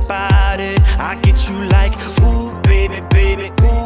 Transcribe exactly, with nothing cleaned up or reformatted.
about it. I get you like, ooh, baby, baby, ooh.